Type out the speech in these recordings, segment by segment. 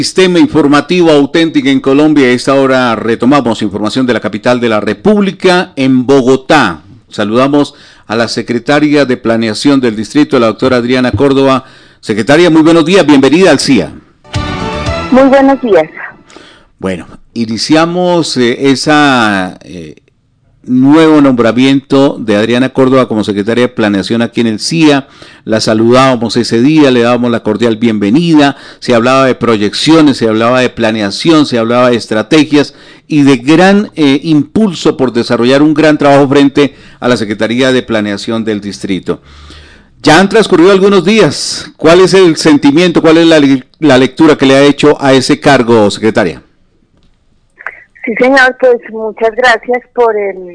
Sistema informativo auténtico en Colombia. A esta hora retomamos información de la capital de la República, en Bogotá. Saludamos a la secretaria de Planeación del Distrito, la doctora Adriana Córdoba. Secretaria, muy buenos días, bienvenida al CIA. Muy buenos días. Bueno, iniciamos nuevo nombramiento de Adriana Córdoba como secretaria de Planeación aquí en el CIA. La saludábamos ese día, le dábamos la cordial bienvenida, se hablaba de proyecciones, se hablaba de planeación, se hablaba de estrategias y de gran impulso por desarrollar un gran trabajo frente a la Secretaría de Planeación del Distrito. Ya han transcurrido algunos días. ¿Cuál es el sentimiento, cuál es la lectura que le ha hecho a ese cargo, secretaria? Sí, señor, pues muchas gracias por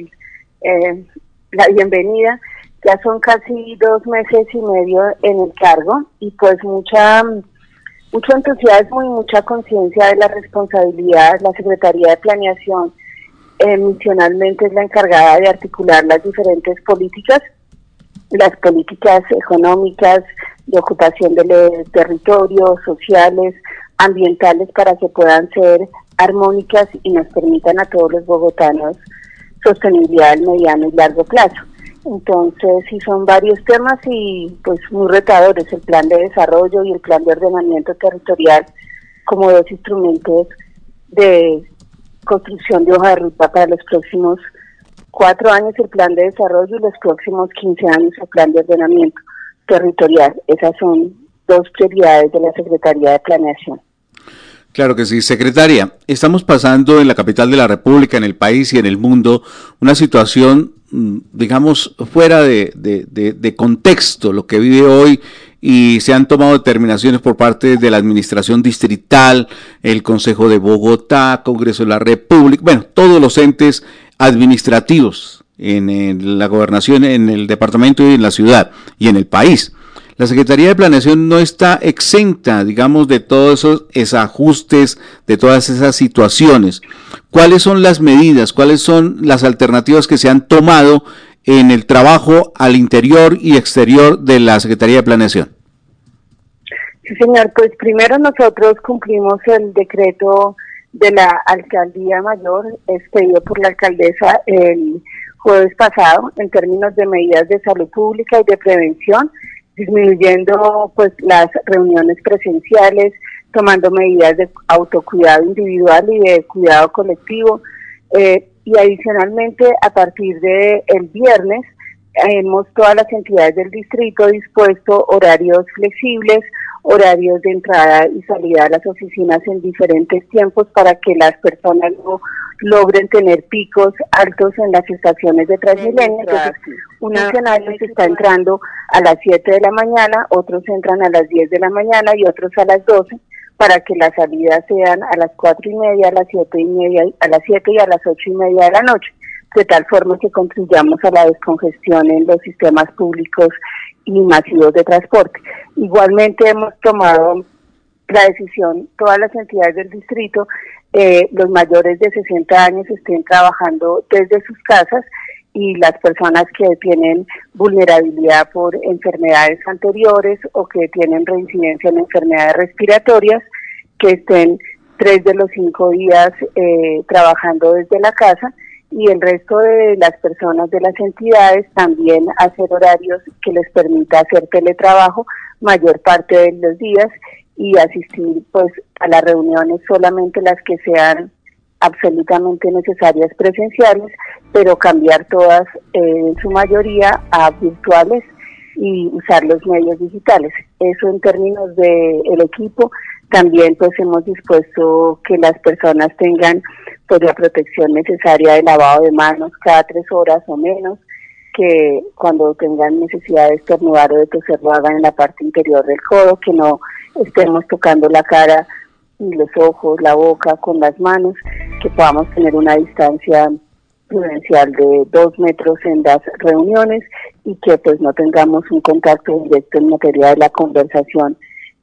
la bienvenida. Ya son casi 2 meses y medio en el cargo y pues mucho entusiasmo y mucha conciencia de la responsabilidad. La Secretaría de Planeación misionalmente es la encargada de articular las diferentes políticas, las políticas económicas, de ocupación del territorio, sociales, ambientales, para que puedan ser armónicas y nos permitan a todos los bogotanos sostenibilidad al mediano y largo plazo. Entonces, sí, son varios temas y pues muy retadores, el plan de desarrollo y el plan de ordenamiento territorial como 2 instrumentos de construcción de hoja de ruta para los próximos 4 años, el plan de desarrollo, y los próximos 15 años el plan de ordenamiento territorial. Esas son 2 prioridades de la Secretaría de Planeación. Claro que sí, secretaria. Estamos pasando en la capital de la República, en el país y en el mundo, una situación, digamos, fuera de contexto, lo que vive hoy, y se han tomado determinaciones por parte de la administración distrital, el Consejo de Bogotá, Congreso de la República, bueno, todos los entes administrativos en la gobernación, en el departamento y en la ciudad y en el país. La Secretaría de Planeación no está exenta, digamos, de todos esos ajustes, de todas esas situaciones. ¿Cuáles son las medidas, cuáles son las alternativas que se han tomado en el trabajo al interior y exterior de la Secretaría de Planeación? Sí, señor, pues primero nosotros cumplimos el decreto de la Alcaldía Mayor, expedido por la alcaldesa el jueves pasado, en términos de medidas de salud pública y de prevención, disminuyendo pues las reuniones presenciales, tomando medidas de autocuidado individual y de cuidado colectivo, y adicionalmente a partir de el viernes hemos todas las entidades del distrito dispuesto horarios flexibles, horarios de entrada y salida a las oficinas en diferentes tiempos para que las personas no logren tener picos altos en las estaciones de Transmilenio. Entonces, un funcionario se está entrando a las 7 de la mañana, otros entran a las 10 de la mañana y otros a las 12, para que las salidas sean a las 4:30, a las 7:30, a las 7 y a las 8:30 de la noche, de tal forma que contribuyamos a la descongestión en los sistemas públicos y masivos de transporte. Igualmente hemos tomado la decisión, todas las entidades del distrito, los mayores de 60 años estén trabajando desde sus casas, y las personas que tienen vulnerabilidad por enfermedades anteriores o que tienen reincidencia en enfermedades respiratorias, que estén 3 de los 5 días trabajando desde la casa, y el resto de las personas de las entidades también hacer horarios que les permita hacer teletrabajo mayor parte de los días y asistir pues a las reuniones solamente las que sean absolutamente necesarias presenciales, pero cambiar todas en su mayoría a virtuales y usar los medios digitales. Eso en términos de el equipo. También pues hemos dispuesto que las personas tengan pues la protección necesaria de lavado de manos cada 3 horas o menos, que cuando tengan necesidad de estornudar o de toser lo hagan en la parte interior del codo, que no estemos tocando la cara y los ojos, la boca con las manos, que podamos tener una distancia prudencial de 2 metros en las reuniones y que pues no tengamos un contacto directo en materia de la conversación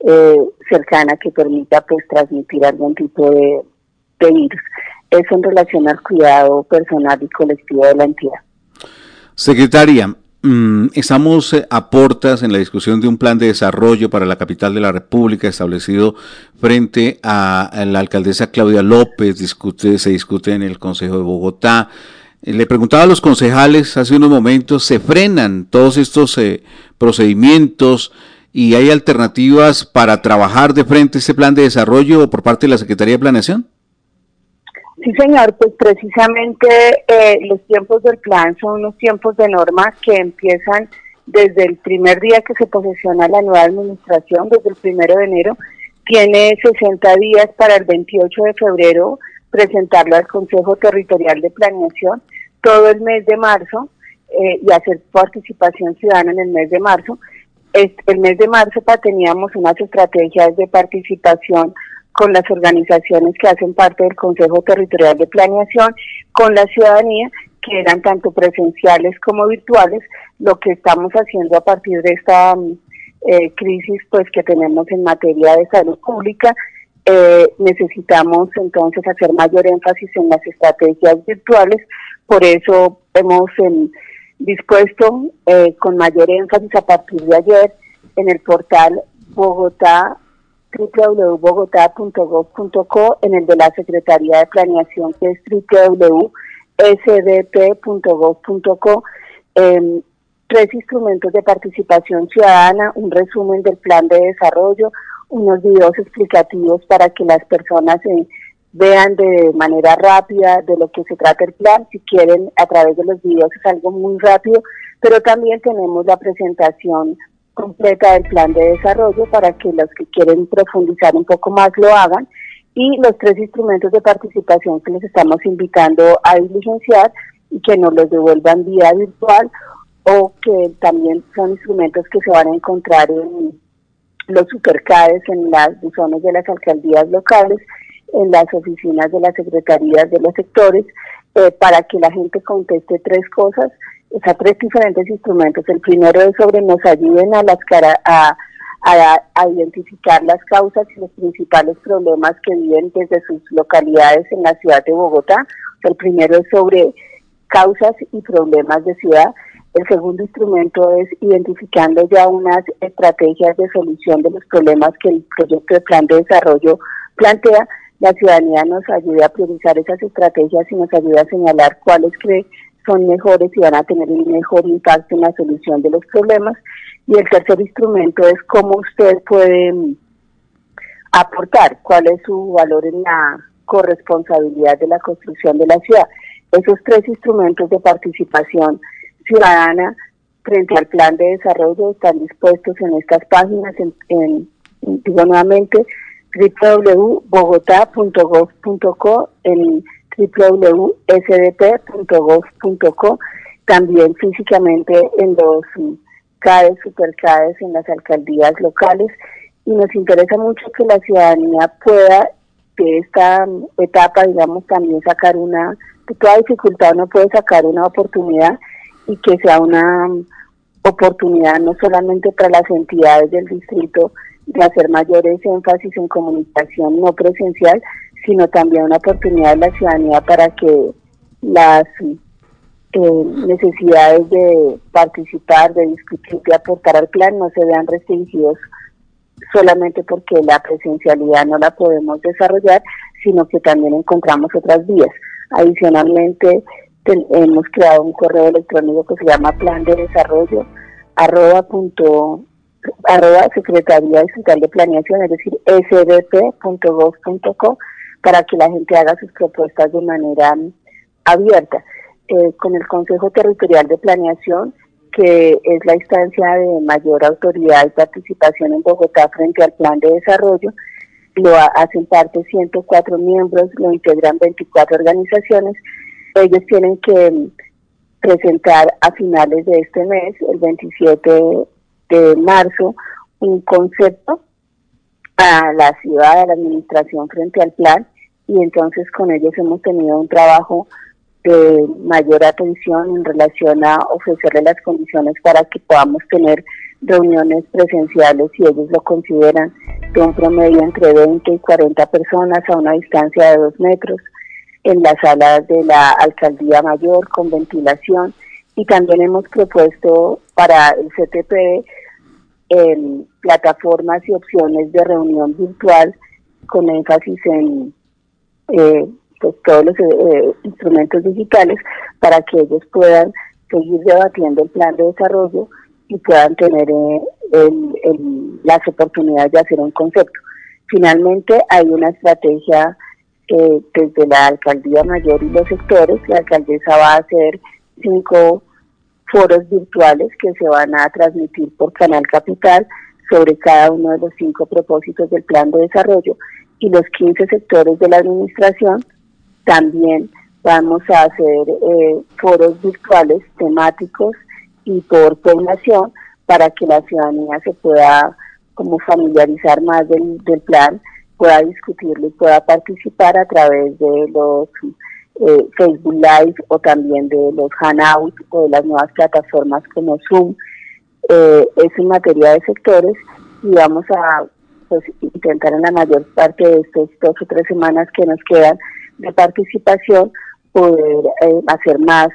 cercana que permita pues transmitir algún tipo de virus. Eso en relación al cuidado personal y colectivo de la entidad. Secretaria, Estamos a portas en la discusión de un plan de desarrollo para la capital de la República establecido frente a la alcaldesa Claudia López, se discute en el Consejo de Bogotá. Le preguntaba a los concejales hace unos momentos, ¿se frenan todos estos procedimientos y hay alternativas para trabajar de frente a este plan de desarrollo por parte de la Secretaría de Planeación? Sí, señor, pues precisamente los tiempos del plan son unos tiempos de norma que empiezan desde el primer día que se posesiona la nueva administración, desde el 1 de enero, tiene 60 días para el 28 de febrero presentarlo al Consejo Territorial de Planeación, todo el mes de marzo y hacer participación ciudadana en el mes de marzo. El mes de marzo teníamos unas estrategias de participación con las organizaciones que hacen parte del Consejo Territorial de Planeación, con la ciudadanía, que eran tanto presenciales como virtuales. Lo que estamos haciendo a partir de esta crisis pues que tenemos en materia de salud pública, necesitamos entonces hacer mayor énfasis en las estrategias virtuales. Por eso hemos dispuesto con mayor énfasis a partir de ayer en el portal Bogotá, www.bogotá.gov.co, en el de la Secretaría de Planeación, que es www.sdp.gov.co, 3 instrumentos de participación ciudadana, un resumen del plan de desarrollo, unos videos explicativos para que las personas vean de manera rápida de lo que se trata el plan. Si quieren, a través de los videos es algo muy rápido, pero también tenemos la presentación completa del plan de desarrollo para que los que quieren profundizar un poco más lo hagan, y los 3 instrumentos de participación que les estamos invitando a diligenciar y que nos los devuelvan vía virtual, o que también son instrumentos que se van a encontrar en los supercades, en las buzones de las alcaldías locales, en las oficinas de las secretarías de los sectores, para que la gente conteste 3 cosas. O sea, 3 diferentes instrumentos. El primero es sobre nos ayuden a identificar las causas y los principales problemas que viven desde sus localidades en la ciudad de Bogotá. O sea, el primero es sobre causas y problemas de ciudad. El segundo instrumento es identificando ya unas estrategias de solución de los problemas que el proyecto de plan de desarrollo plantea. La ciudadanía nos ayuda a priorizar esas estrategias y nos ayuda a señalar cuáles cree son mejores y van a tener un mejor impacto en la solución de los problemas. Y el tercer instrumento es cómo usted puede aportar, cuál es su valor en la corresponsabilidad de la construcción de la ciudad. Esos 3 instrumentos de participación ciudadana frente al plan de desarrollo están dispuestos en estas páginas, digo nuevamente, www.bogotá.gov.co, en www.sdp.gov.co, también físicamente en los CADES, superCADES, en las alcaldías locales. Y nos interesa mucho que la ciudadanía pueda de esta etapa, digamos, también sacar de toda dificultad uno puede sacar una oportunidad, y que sea una oportunidad no solamente para las entidades del distrito de hacer mayores énfasis en comunicación no presencial, sino también una oportunidad de la ciudadanía para que las necesidades de participar, de discutir, de aportar al plan no se vean restringidos solamente porque la presencialidad no la podemos desarrollar, sino que también encontramos otras vías. Adicionalmente, hemos creado un correo electrónico que se llama plan de desarrollo Secretaría Distrital de Planeación, es decir, sdp.gov.co, para que la gente haga sus propuestas de manera abierta. Con el Consejo Territorial de Planeación, que es la instancia de mayor autoridad y participación en Bogotá frente al plan de desarrollo, lo hacen parte 104 miembros, lo integran 24 organizaciones. Ellos tienen que presentar a finales de este mes, el 27 de marzo, un concepto a la ciudad, a la administración frente al plan, y entonces con ellos hemos tenido un trabajo de mayor atención en relación a ofrecerle las condiciones para que podamos tener reuniones presenciales, si ellos lo consideran, de un promedio entre 20 y 40 personas a una distancia de 2 metros, en las salas de la alcaldía mayor, con ventilación, y también hemos propuesto para el CTP plataformas y opciones de reunión virtual con énfasis en pues todos los instrumentos digitales para que ellos puedan seguir debatiendo el plan de desarrollo y puedan tener las oportunidades de hacer un concepto. Finalmente hay una estrategia desde la Alcaldía Mayor y los sectores. La alcaldesa va a hacer 5 foros virtuales que se van a transmitir por Canal Capital sobre cada uno de los 5 propósitos del plan de desarrollo, y los 15 sectores de la administración también vamos a hacer foros virtuales temáticos y por población para que la ciudadanía se pueda como familiarizar más del plan, pueda discutirlo y pueda participar a través de los Facebook Live o también de los Hangouts o de las nuevas plataformas como Zoom. Es en materia de sectores y vamos a pues intentar en la mayor parte de estos 2 o 3 semanas que nos quedan de participación poder hacer más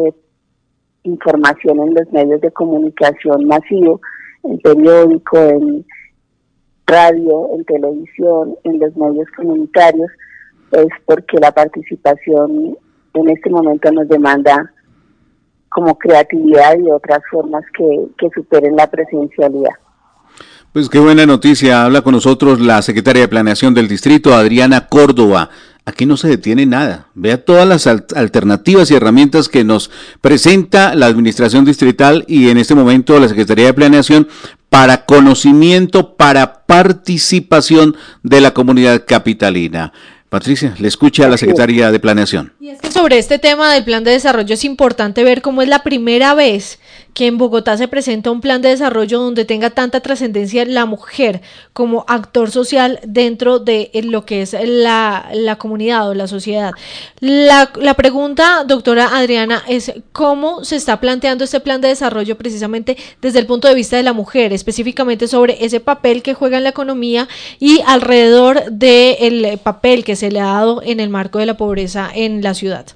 información en los medios de comunicación masivo, en periódico, en radio, en televisión, en los medios comunitarios, pues porque la participación en este momento nos demanda como creatividad y otras formas que superen la presencialidad. Pues qué buena noticia. Habla con nosotros la secretaria de Planeación del Distrito, Adriana Córdoba. Aquí no se detiene nada. Vea todas las alternativas y herramientas que nos presenta la Administración Distrital y en este momento la Secretaría de Planeación para conocimiento, para participación de la comunidad capitalina. Patricia, le escucha a la Secretaría de Planeación. Y es que sobre este tema del plan de desarrollo es importante ver cómo es la primera vez que en Bogotá se presenta un plan de desarrollo donde tenga tanta trascendencia la mujer como actor social dentro de lo que es la comunidad o la sociedad. La pregunta, doctora Adriana, es cómo se está planteando este plan de desarrollo precisamente desde el punto de vista de la mujer, específicamente sobre ese papel que juega en la economía y alrededor del papel que se le ha dado en el marco de la pobreza en la ciudad.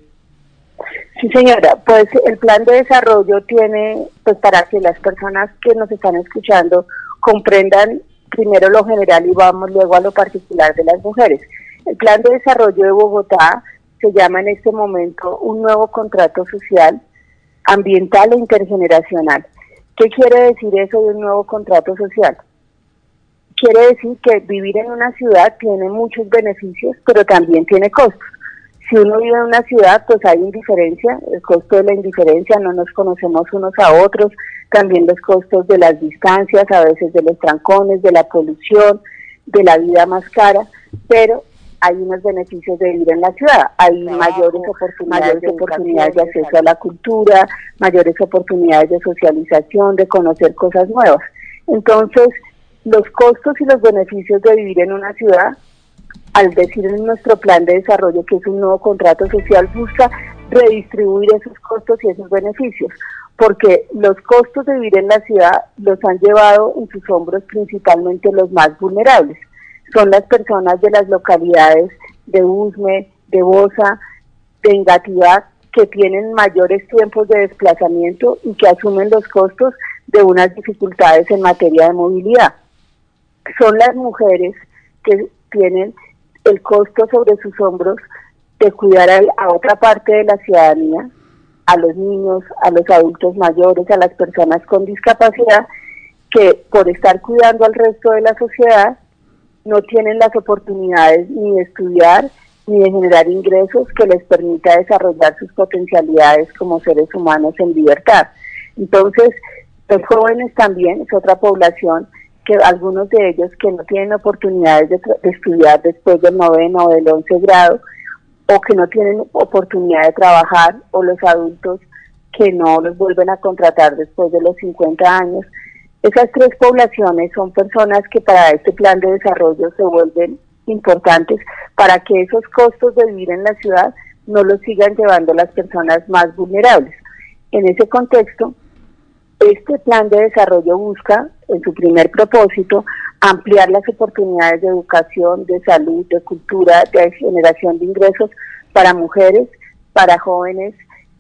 Sí, señora, pues el plan de desarrollo tiene, pues para que las personas que nos están escuchando comprendan primero lo general y vamos luego a lo particular de las mujeres. El plan de desarrollo de Bogotá se llama en este momento un nuevo contrato social, ambiental e intergeneracional. ¿Qué quiere decir eso de un nuevo contrato social? Quiere decir que vivir en una ciudad tiene muchos beneficios, pero también tiene costos. Si uno vive en una ciudad, pues hay indiferencia, el costo de la indiferencia, no nos conocemos unos a otros, también los costos de las distancias, a veces de los trancones, de la polución, de la vida más cara, pero hay unos beneficios de vivir en la ciudad, hay mayores oportunidades de acceso a la cultura, mayores oportunidades de socialización, de conocer cosas nuevas. Entonces, los costos y los beneficios de vivir en una ciudad, al decir en nuestro plan de desarrollo que es un nuevo contrato social, busca redistribuir esos costos y esos beneficios, porque los costos de vivir en la ciudad los han llevado en sus hombros principalmente los más vulnerables. Son las personas de las localidades de Usme, de Bosa, de Engativá, que tienen mayores tiempos de desplazamiento y que asumen los costos de unas dificultades en materia de movilidad. Son las mujeres que tienen el costo sobre sus hombros de cuidar a otra parte de la ciudadanía, a los niños, a los adultos mayores, a las personas con discapacidad, que por estar cuidando al resto de la sociedad no tienen las oportunidades ni de estudiar ni de generar ingresos que les permita desarrollar sus potencialidades como seres humanos en libertad. Entonces, los jóvenes también es otra población que algunos de ellos que no tienen oportunidades de estudiar después del 9º o del 11 grado, o que no tienen oportunidad de trabajar, o los adultos que no los vuelven a contratar después de los 50 años. Esas 3 poblaciones son personas que para este plan de desarrollo se vuelven importantes para que esos costos de vivir en la ciudad no los sigan llevando las personas más vulnerables. En ese contexto, este plan de desarrollo busca, en su primer propósito, ampliar las oportunidades de educación, de salud, de cultura, de generación de ingresos para mujeres, para jóvenes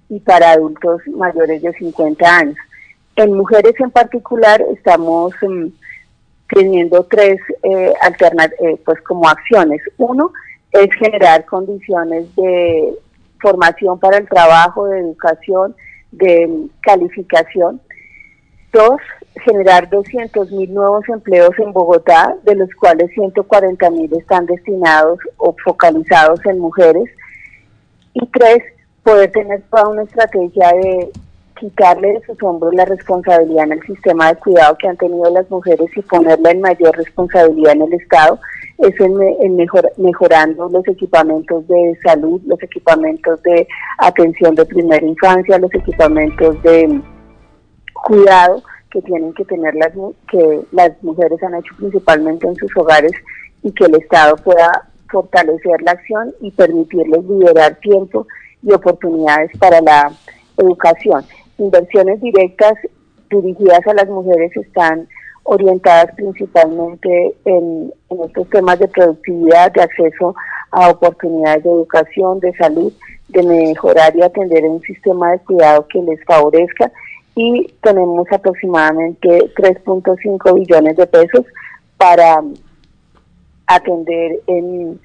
y para adultos mayores de 50 años. En mujeres en particular estamos teniendo tres pues como acciones. Uno es generar condiciones de formación para el trabajo, de educación, de calificación. Dos, generar 200.000 nuevos empleos en Bogotá, de los cuales 140.000 están destinados o focalizados en mujeres. Y tres, poder tener toda una estrategia de quitarle de sus hombros la responsabilidad en el sistema de cuidado que han tenido las mujeres y ponerla en mayor responsabilidad en el Estado. Eso mejorando los equipamientos de salud, los equipamientos de atención de primera infancia, los equipamientos de cuidado que tienen que tener que las mujeres han hecho principalmente en sus hogares, y que el Estado pueda fortalecer la acción y permitirles liberar tiempo y oportunidades para la educación. Inversiones directas dirigidas a las mujeres están orientadas principalmente en estos temas de productividad, de acceso a oportunidades de educación, de salud, de mejorar y atender un sistema de cuidado que les favorezca, y tenemos aproximadamente 3.5 billones de pesos para atender en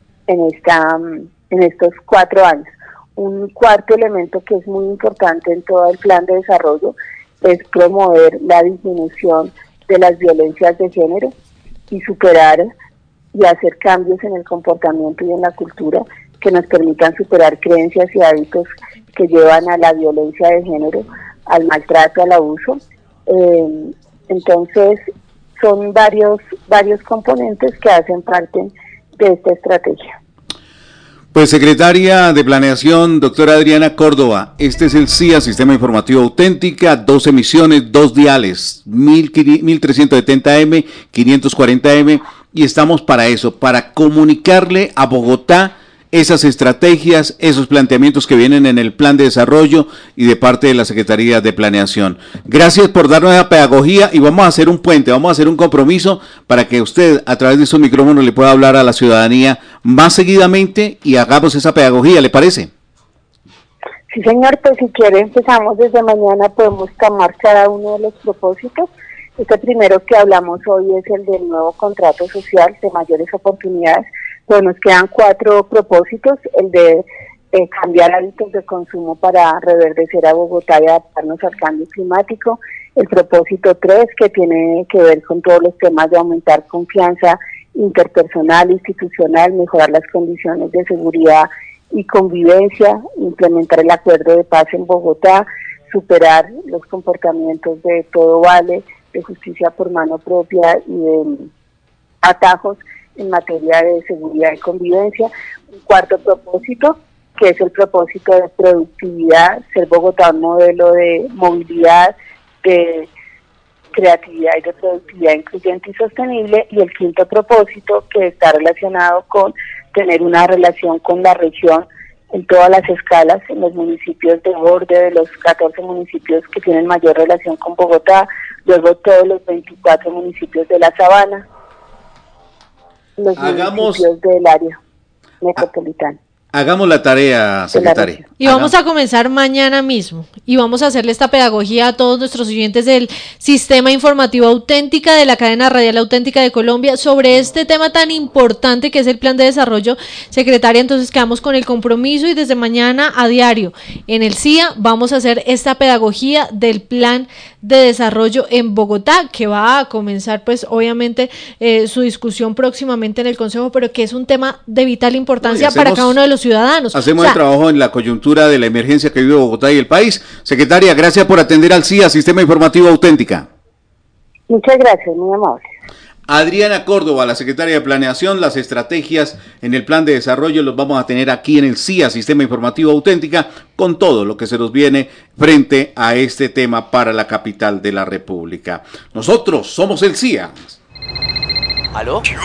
estos 4 años. Un cuarto elemento que es muy importante en todo el plan de desarrollo es promover la disminución de las violencias de género y superar y hacer cambios en el comportamiento y en la cultura que nos permitan superar creencias y hábitos que llevan a la violencia de género, al maltrato, al abuso. Entonces, son varios componentes que hacen parte de esta estrategia. Pues secretaria de Planeación, doctora Adriana Córdoba, este es el CIA, Sistema Informativo Auténtica, 2 emisiones, 2 diales, 1370M, 540M, y estamos para eso, para comunicarle a Bogotá esas estrategias, esos planteamientos que vienen en el plan de desarrollo y de parte de la Secretaría de Planeación. Gracias por darnos la pedagogía, y vamos a hacer un puente, vamos a hacer un compromiso para que usted a través de su micrófono le pueda hablar a la ciudadanía más seguidamente y hagamos esa pedagogía, ¿le parece? Sí, señor, pues si quiere empezamos desde mañana, podemos tomar cada uno de los propósitos. Este primero que hablamos hoy es el del nuevo contrato social de mayores oportunidades. Pues nos quedan 4 propósitos: el de cambiar hábitos de consumo para reverdecer a Bogotá y adaptarnos al cambio climático; el propósito 3, que tiene que ver con todos los temas de aumentar confianza interpersonal, institucional, mejorar las condiciones de seguridad y convivencia, implementar el acuerdo de paz en Bogotá, superar los comportamientos de todo vale, de justicia por mano propia y de atajos en materia de seguridad y convivencia. Un cuarto propósito, que es el propósito de productividad, ser Bogotá un modelo de movilidad, de creatividad y de productividad incluyente y sostenible. Y el quinto propósito, que está relacionado con tener una relación con la región en todas las escalas, en los municipios de borde, de los 14 municipios que tienen mayor relación con Bogotá, luego todos los 24 municipios de la Sabana, los municipios del área metropolitana. Hagamos la tarea, secretaria. Y vamos a comenzar mañana mismo, y vamos a hacerle esta pedagogía a todos nuestros oyentes del Sistema Informativo Auténtica, de la cadena radial Auténtica de Colombia, sobre este tema tan importante que es el plan de desarrollo. Secretaria, entonces quedamos con el compromiso, y desde mañana a diario en el CIA vamos a hacer esta pedagogía del plan de desarrollo en Bogotá, que va a comenzar pues obviamente su discusión próximamente en el Consejo, pero que es un tema de vital importancia para cada uno de los ciudadanos. Hacemos el trabajo en la coyuntura de la emergencia que vive Bogotá y el país. Secretaria, gracias por atender al CIA, Sistema Informativo Auténtica. Muchas gracias, muy amable. Adriana Córdoba, la secretaria de Planeación, las estrategias en el plan de desarrollo los vamos a tener aquí en el CIA, Sistema Informativo Auténtica, con todo lo que se nos viene frente a este tema para la capital de la República. Nosotros somos el CIA. ¿Aló?